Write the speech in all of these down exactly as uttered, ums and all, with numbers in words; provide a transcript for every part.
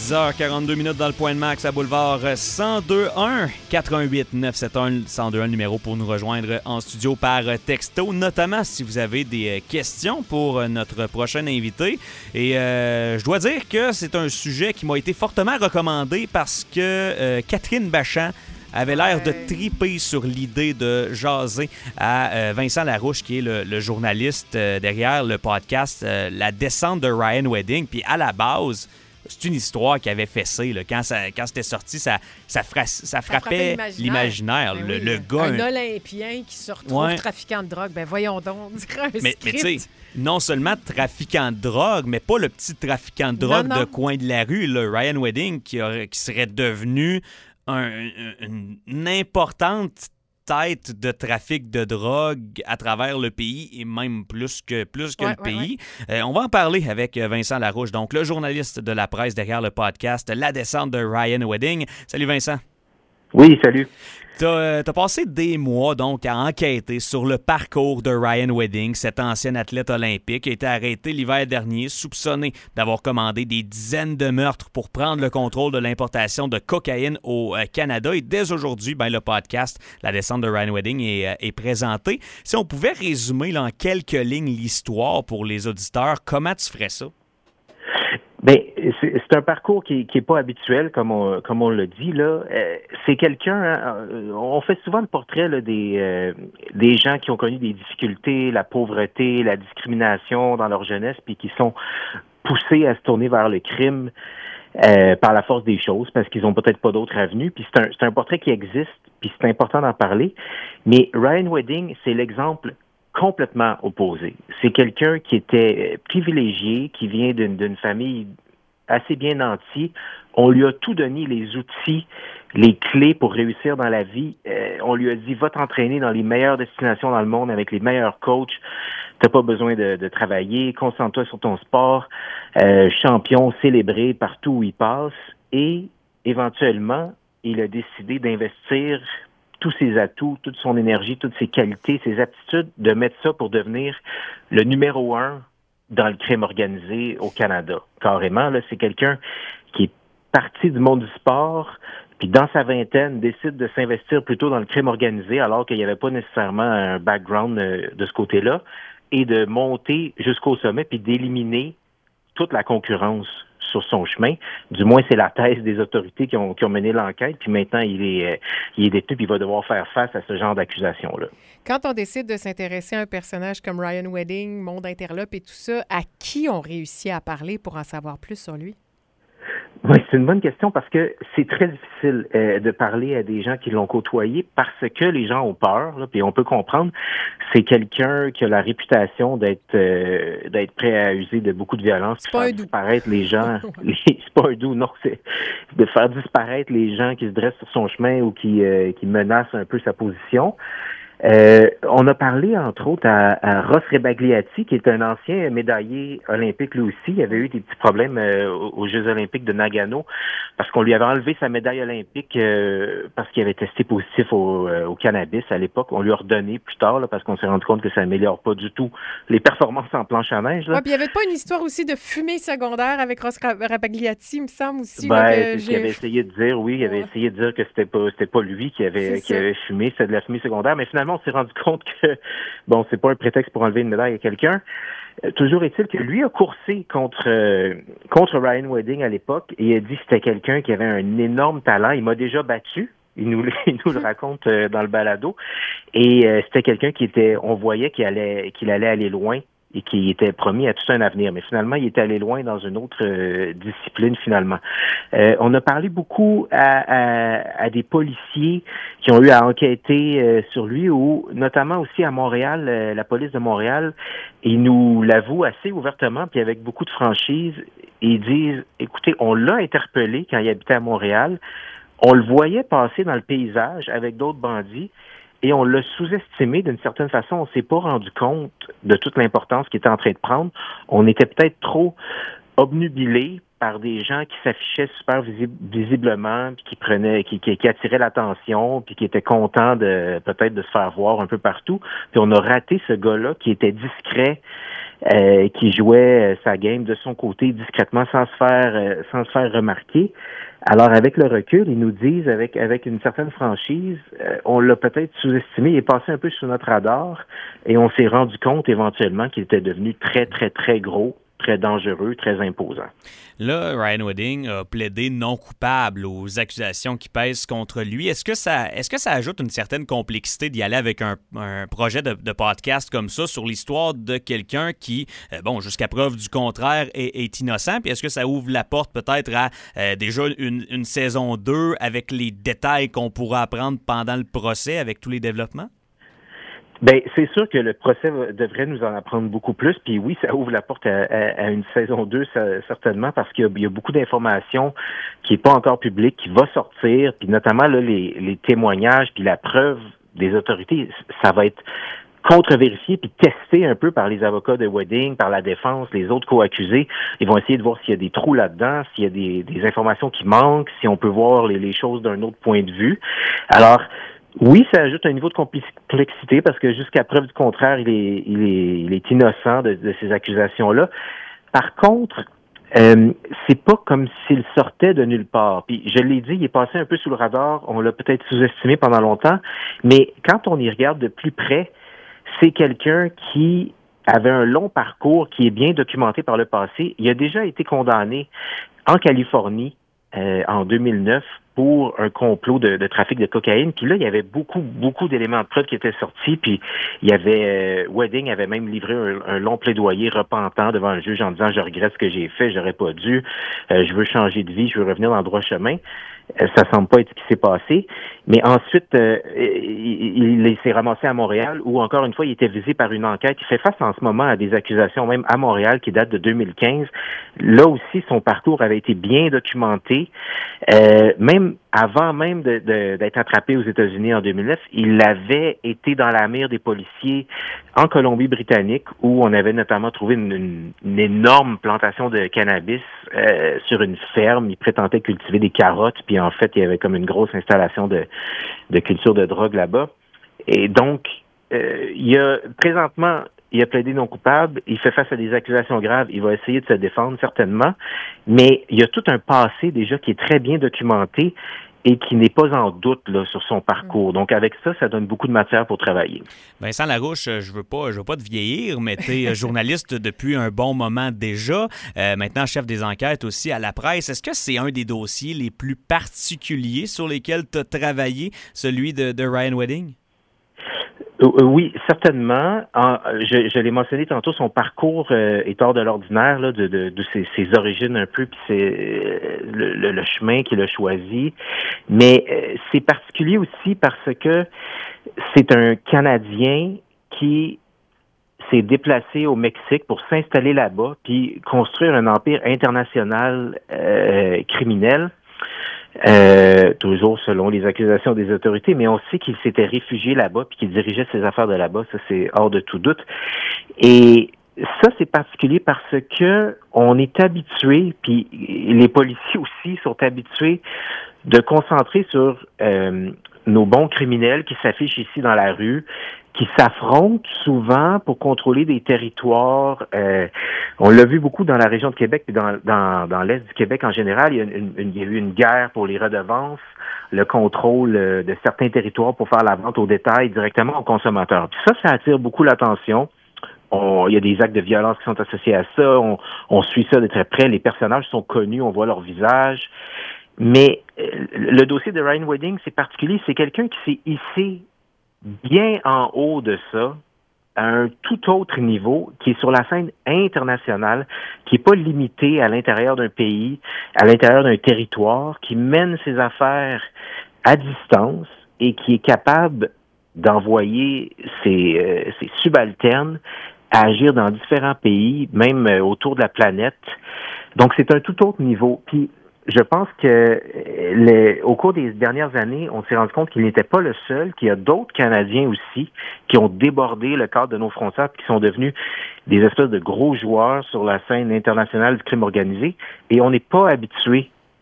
dix heures quarante-deux minutes dans le Point de Max à Boulevard cent deux un quatre un huit neuf sept un cent deux un, le numéro pour nous rejoindre en studio par texto, notamment si vous avez des questions pour notre prochain invité. Et euh, je dois dire que c'est un sujet qui m'a été fortement recommandé parce que euh, Catherine Bachand avait l'air de triper sur l'idée de jaser à euh, Vincent Larouche, qui est le, le journaliste euh, derrière le podcast euh, La descente de Ryan Wedding. Puis à la base, c'est une histoire qui avait fessé. Là. Quand, ça, quand c'était sorti, ça, ça, fra- ça frappait, ça frappait l'imaginaire. Ben le, oui, le gars, un, un Olympien qui se retrouve ouais. trafiquant de drogue. Ben voyons donc, on dirait un mais, script. Mais tu sais, non seulement trafiquant de drogue, mais pas le petit trafiquant de drogue non, non. de coin de la rue. Là. Ryan Wedding qui, aurait, qui serait devenu Un, une, une importante tête de trafic de drogue à travers le pays et même plus que, plus que ouais, le ouais, pays. Ouais. Euh, on va en parler avec Vincent Larouche, donc le journaliste de la presse derrière le podcast La descente de Ryan Wedding. Salut Vincent. Oui, salut. T'as, euh, t'as passé des mois donc à enquêter sur le parcours de Ryan Wedding, cet ancien athlète olympique qui a été arrêté l'hiver dernier, soupçonné d'avoir commandé des dizaines de meurtres pour prendre le contrôle de l'importation de cocaïne au euh, Canada. Et dès aujourd'hui, ben, le podcast La descente de Ryan Wedding est, euh, est présenté. Si on pouvait résumer là, en quelques lignes l'histoire pour les auditeurs, comment tu ferais ça? Bien, c'est, c'est un parcours qui qui est pas habituel, comme on comme on le dit là. Euh, c'est quelqu'un. Hein, on fait souvent le portrait là, des euh, des gens qui ont connu des difficultés, la pauvreté, la discrimination dans leur jeunesse, puis qui sont poussés à se tourner vers le crime euh, par la force des choses, parce qu'ils ont peut-être pas d'autres avenues. Puis c'est un c'est un portrait qui existe, puis c'est important d'en parler. Mais Ryan Wedding, c'est l'exemple complètement opposé. C'est quelqu'un qui était privilégié, qui vient d'une, d'une famille assez bien nantie. On lui a tout donné, les outils, les clés pour réussir dans la vie. Euh, on lui a dit, va t'entraîner dans les meilleures destinations dans le monde avec les meilleurs coachs. T'as pas besoin de, de travailler. Concentre-toi sur ton sport. Euh, champion célébré partout où il passe. Et éventuellement, il a décidé d'investir tous ses atouts, toute son énergie, toutes ses qualités, ses aptitudes, de mettre ça pour devenir le numéro un dans le crime organisé au Canada. Carrément, là, c'est quelqu'un qui est parti du monde du sport, puis dans sa vingtaine, décide de s'investir plutôt dans le crime organisé, alors qu'il n'y avait pas nécessairement un background de ce côté-là, et de monter jusqu'au sommet, puis d'éliminer toute la concurrence sur son chemin. Du moins, c'est la thèse des autorités qui ont, qui ont mené l'enquête. Puis maintenant, il est, euh, il est détenu, puis il va devoir faire face à ce genre d'accusations-là. Quand on décide de s'intéresser à un personnage comme Ryan Wedding, Monde Interlope et tout ça, à qui on réussit à parler pour en savoir plus sur lui? Oui, c'est une bonne question parce que c'est très difficile euh, de parler à des gens qui l'ont côtoyé parce que les gens ont peur, là, puis on peut comprendre. C'est quelqu'un qui a la réputation d'être euh, d'être prêt à user de beaucoup de violence, c'est faire pas disparaître les gens. les, c'est pas un doux, non, c'est de faire disparaître les gens qui se dressent sur son chemin ou qui euh, qui menacent un peu sa position. Euh, on a parlé, entre autres, à, à Ross Rebagliati, qui est un ancien médaillé olympique lui aussi. Il avait eu des petits problèmes euh, aux Jeux olympiques de Nagano parce qu'on lui avait enlevé sa médaille olympique euh, parce qu'il avait testé positif au, euh, au cannabis à l'époque. On lui a redonné plus tard là, parce qu'on s'est rendu compte que ça améliore pas du tout les performances en planche à neige. Oui, puis il n'y avait pas une histoire aussi de fumée secondaire avec Ross Rebagliati, il me semble aussi. Ben, là, que c'est j'ai... ce qu'il avait essayé de dire, oui. Il avait ouais. essayé de dire que c'était pas c'était pas lui qui avait, qui avait fumé, c'était de la fumée secondaire. Mais finalement, on s'est rendu compte que, bon, c'est pas un prétexte pour enlever une médaille à quelqu'un. Euh, toujours est-il que lui a coursé contre euh, contre Ryan Wedding à l'époque et il a dit que c'était quelqu'un qui avait un énorme talent. Il m'a déjà battu. Il nous, il nous le raconte euh, dans le balado. Et euh, c'était quelqu'un qui était, on voyait qu'il allait, qu'il allait aller loin et qui était promis à tout un avenir. Mais finalement, il était allé loin dans une autre euh, discipline, finalement. Euh, on a parlé beaucoup à, à, à des policiers qui ont eu à enquêter euh, sur lui, ou notamment aussi à Montréal, euh, la police de Montréal. Ils nous l'avouent assez ouvertement, puis avec beaucoup de franchise. Ils disent, écoutez, on l'a interpellé quand il habitait à Montréal. On le voyait passer dans le paysage avec d'autres bandits. Et on l'a sous-estimé d'une certaine façon. On ne s'est pas rendu compte de toute l'importance qu'il était en train de prendre. On était peut-être trop obnubilés par des gens qui s'affichaient super visi- visiblement, puis qui prenaient, qui, qui, qui attiraient l'attention, puis qui étaient contents de peut-être de se faire voir un peu partout. Puis on a raté ce gars-là qui était discret, euh, qui jouait sa game de son côté discrètement sans se faire euh, sans se faire remarquer. Alors, avec le recul, ils nous disent, avec avec une certaine franchise, euh, on l'a peut-être sous-estimé, il est passé un peu sous notre radar, et on s'est rendu compte éventuellement qu'il était devenu très, très, très gros, très dangereux, très imposant. Là, Ryan Wedding a plaidé non coupable aux accusations qui pèsent contre lui. Est-ce que ça, est-ce que ça ajoute une certaine complexité d'y aller avec un, un projet de, de podcast comme ça sur l'histoire de quelqu'un qui, euh, bon, jusqu'à preuve du contraire, est, est innocent? Puis est-ce que ça ouvre la porte peut-être à euh, déjà une, une saison deux avec les détails qu'on pourra apprendre pendant le procès avec tous les développements? Ben, c'est sûr que le procès devrait nous en apprendre beaucoup plus. Puis oui, ça ouvre la porte à, à, à une saison deux, ça, certainement, parce qu'il y a, il y a beaucoup d'informations qui n'est pas encore publique, qui va sortir. Puis notamment là, les, les témoignages, puis la preuve des autorités, ça va être contre-vérifié puis testé un peu par les avocats de Wedding, par la défense, les autres co-accusés. Ils vont essayer de voir s'il y a des trous là-dedans, s'il y a des, des informations qui manquent, si on peut voir les, les choses d'un autre point de vue. Alors, oui, ça ajoute un niveau de complexité parce que jusqu'à preuve du contraire, il est, il est, il est innocent de, de ces accusations-là. Par contre, euh, c'est pas comme s'il sortait de nulle part. Puis je l'ai dit, il est passé un peu sous le radar. On l'a peut-être sous-estimé pendant longtemps, mais quand on y regarde de plus près, c'est quelqu'un qui avait un long parcours, qui est bien documenté par le passé. Il a déjà été condamné en Californie euh, en deux mille neuf pour un complot de, de trafic de cocaïne. Puis là, il y avait beaucoup, beaucoup d'éléments de preuve qui étaient sortis. Puis il y avait euh, Wedding avait même livré un, un long plaidoyer repentant devant le juge en disant « Je regrette ce que j'ai fait, j'aurais pas dû, euh, je veux changer de vie, je veux revenir dans le droit chemin ». Euh, ça semble pas être ce qui s'est passé. Mais ensuite, euh, il, il s'est ramassé à Montréal, où encore une fois, il était visé par une enquête. Il fait face en ce moment à des accusations, même à Montréal, qui datent de deux mille quinze. Là aussi, son parcours avait été bien documenté. Euh, même avant même de, de, d'être attrapé aux États-Unis en deux mille neuf, il avait été dans la mire des policiers en Colombie-Britannique, où on avait notamment trouvé une, une, une énorme plantation de cannabis euh, sur une ferme. Il prétendait cultiver des carottes, puis en fait, il y avait comme une grosse installation de, de culture de drogue là-bas. Et donc, euh, il y a présentement, il a plaidé non coupable, il fait face à des accusations graves, il va essayer de se défendre certainement, mais il y a tout un passé déjà qui est très bien documenté et qui n'est pas en doute là, sur son parcours. Donc, avec ça, ça donne beaucoup de matière pour travailler. Vincent Larouche, je veux pas, je veux pas te vieillir, mais tu es journaliste depuis un bon moment déjà, euh, maintenant chef des enquêtes aussi à la presse. Est-ce que c'est un des dossiers les plus particuliers sur lesquels tu as travaillé, celui de, de Ryan Wedding? Oui, certainement. En, je, je l'ai mentionné tantôt, son parcours euh, est hors de l'ordinaire, là, de, de, de ses, ses origines un peu, puis c'est le, le, le chemin qu'il a choisi. Mais euh, c'est particulier aussi parce que c'est un Canadien qui s'est déplacé au Mexique pour s'installer là-bas, puis construire un empire international euh, criminel. Euh, toujours selon les accusations des autorités, mais on sait qu'il s'était réfugié là-bas puis qu'il dirigeait ses affaires de là-bas, ça c'est hors de tout doute. Et ça c'est particulier parce que on est habitué, puis les policiers aussi sont habitués de concentrer sur euh, nos bons criminels qui s'affichent ici dans la rue, qui s'affrontent souvent pour contrôler des territoires. Euh, on l'a vu beaucoup dans la région de Québec et dans, dans, dans l'Est du Québec en général. Il y, a une, une, il y a eu une guerre pour les redevances, le contrôle de certains territoires pour faire la vente au détail directement aux consommateurs. Puis ça, ça attire beaucoup l'attention. On, il y a des actes de violence qui sont associés à ça. On, on suit ça de très près. Les personnages sont connus, on voit leur visage. Mais euh, le dossier de Ryan Wedding, c'est particulier. C'est quelqu'un qui s'est hissé bien en haut de ça, à un tout autre niveau, qui est sur la scène internationale, qui n'est pas limité à l'intérieur d'un pays, à l'intérieur d'un territoire, qui mène ses affaires à distance et qui est capable d'envoyer ses, euh, ses subalternes à agir dans différents pays, même euh, autour de la planète. Donc, c'est un tout autre niveau. Puis, je pense que les, au cours des dernières années, on s'est rendu compte qu'il n'était pas le seul, qu'il y a d'autres Canadiens aussi qui ont débordé le cadre de nos frontières et qui sont devenus des espèces de gros joueurs sur la scène internationale du crime organisé. Et on n'est pas habitué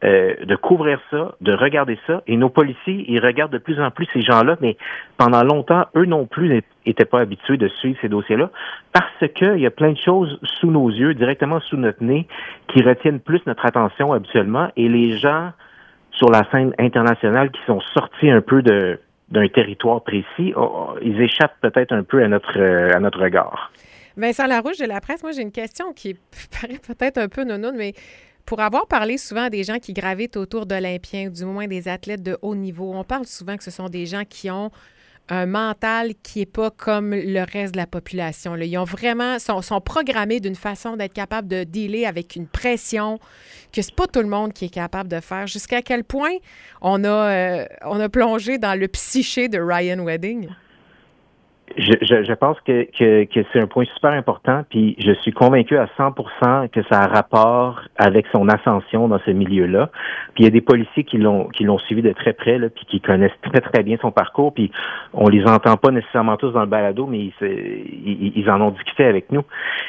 euh, de couvrir ça, de regarder ça. Et nos policiers, ils regardent de plus en plus ces gens-là, mais pendant longtemps, eux non plus n'étaient pas habitués de suivre ces dossiers-là parce qu'il y a plein de choses sous nos yeux, directement sous notre nez, qui retiennent plus notre attention habituellement. Et les gens sur la scène internationale qui sont sortis un peu de d'un territoire précis, oh, ils échappent peut-être un peu à notre à notre regard. Vincent Larouche de La Presse, moi j'ai une question qui paraît peut-être un peu nounoune, mais pour avoir parlé souvent des gens qui gravitent autour d'Olympiens, du moins des athlètes de haut niveau, on parle souvent que ce sont des gens qui ont un mental qui n'est pas comme le reste de la population. Là. Ils ont vraiment, sont, sont programmés d'une façon d'être capables de dealer avec une pression que c'est pas tout le monde qui est capable de faire. Jusqu'à quel point on a, euh, on a plongé dans le psyché de Ryan Wedding? Je, je, je pense que, que, que c'est un point super important, puis je suis convaincu à cent pour cent que ça a rapport avec son ascension dans ce milieu-là. Puis il y a des policiers qui l'ont qui l'ont suivi de très près, là, puis qui connaissent très très bien son parcours, puis on les entend pas nécessairement tous dans le balado, mais ils, ils, ils en ont discuté avec nous.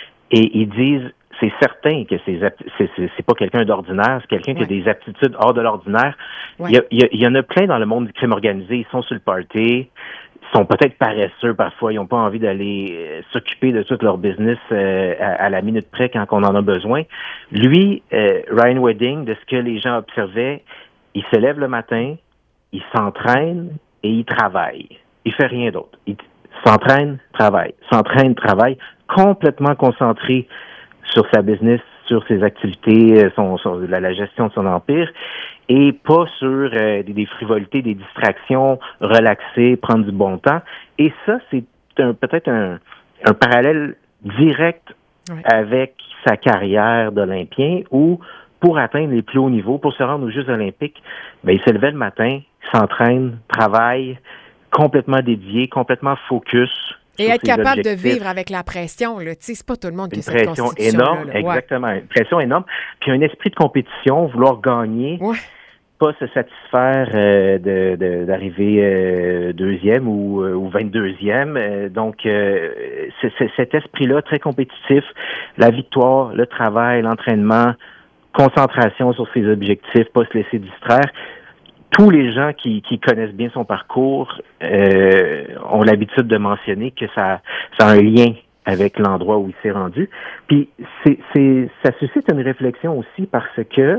Et ils disent, c'est certain que c'est c'est, c'est, c'est pas quelqu'un d'ordinaire, c'est quelqu'un ouais. qui a des aptitudes hors de l'ordinaire. Ouais. Il, y a, il, y a, il y en a plein dans le monde du crime organisé, ils sont sur le party, ils sont peut-être paresseux parfois, ils n'ont pas envie d'aller euh, s'occuper de tout leur business euh, à, à la minute près quand on en a besoin. Lui, euh, Ryan Wedding, de ce que les gens observaient, il se lève le matin, il s'entraîne et il travaille. Il fait rien d'autre. Il s'entraîne, travaille, s'entraîne, travaille, complètement concentré sur sa business, sur ses activités, son, son la, la gestion de son empire, et pas sur euh, des, des frivolités, des distractions, relaxer, prendre du bon temps. Et ça, c'est un, peut-être un, un parallèle direct ouais. avec sa carrière d'Olympien, où pour atteindre les plus hauts niveaux, pour se rendre aux Jeux olympiques, ben, il se levait le matin, s'entraîne, travaille, complètement dédié, complètement focus. Et être capable objectifs. de vivre avec la pression, là, tu sais, c'est pas tout le monde qui a cette constitution. Une pression énorme, là, exactement. Ouais. Une pression énorme. Puis un esprit de compétition, vouloir gagner, ouais. pas se satisfaire euh, de, de, d'arriver euh, deuxième ou, euh, ou vingt-deuxième. Euh, donc, euh, c'est, c'est cet esprit-là très compétitif, la victoire, le travail, l'entraînement, concentration sur ses objectifs, pas se laisser distraire. Tous les gens qui, qui connaissent bien son parcours euh, ont l'habitude de mentionner que ça, ça a un lien avec l'endroit où il s'est rendu. Puis c'est, c'est, ça suscite une réflexion aussi parce que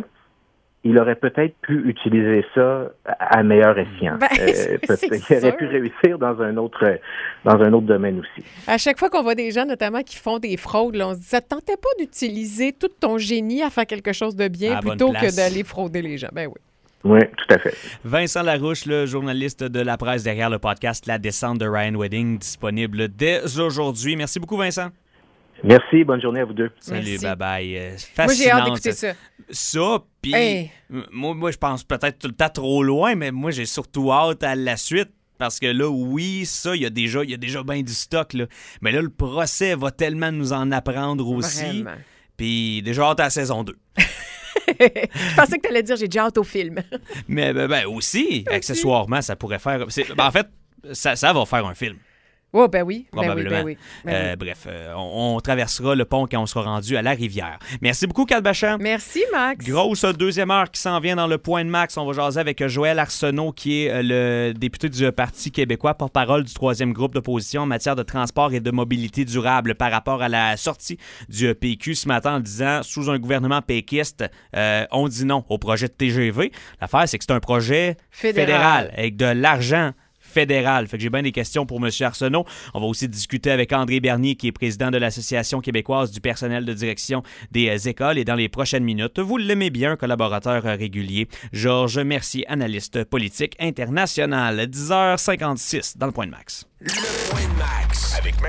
il aurait peut-être pu utiliser ça à meilleur escient. Ben, euh, il aurait pu réussir dans un autre dans un autre domaine aussi. À chaque fois qu'on voit des gens, notamment, qui font des fraudes, là, on se dit, ça ne tentait pas d'utiliser tout ton génie à faire quelque chose de bien plutôt que d'aller frauder les gens. Ben oui. Oui, tout à fait. Vincent Larouche, le journaliste de La Presse derrière le podcast La descente de Ryan Wedding, disponible dès aujourd'hui. Merci beaucoup, Vincent. Merci, bonne journée à vous deux. Salut, bye-bye. Moi, j'ai hâte d'écouter ça. Ça, puis hey. moi, moi, je pense peut-être tout le temps trop loin, mais moi, j'ai surtout hâte à la suite. Parce que là, oui, ça, il y a déjà, il y a déjà bien du stock, là. Mais là, le procès va tellement nous en apprendre aussi. Vraiment. Puis déjà hâte à la saison deux. Je pensais que tu allais dire j'ai déjà hâte au film. Mais ben, ben aussi, accessoirement, ça pourrait faire... C'est, ben, en fait, ça, ça va faire un film. Oh, ben oui. Probablement. Ben oui, ben oui, ben euh, oui. Bref, euh, on, on traversera le pont quand on sera rendu à la rivière. Merci beaucoup, Kat Bachand. Merci, Max. Grosse deuxième heure qui s'en vient dans le Point de Max. On va jaser avec Joël Arsenault, qui est le député du Parti québécois, porte-parole du troisième groupe d'opposition en matière de transport et de mobilité durable par rapport à la sortie du P Q ce matin en disant, sous un gouvernement péquiste, euh, on dit non au projet de T G V. L'affaire, c'est que c'est un projet fédéral, fédéral avec de l'argent fédéral. Fait que j'ai bien des questions pour M. Arsenault. On va aussi discuter avec André Bernier, qui est président de l'Association québécoise du personnel de direction des écoles. Et dans les prochaines minutes, vous l'aimez bien, un collaborateur régulier, Georges Mercier, analyste politique international. dix heures cinquante-six dans le Point de Max. Le Point de Max avec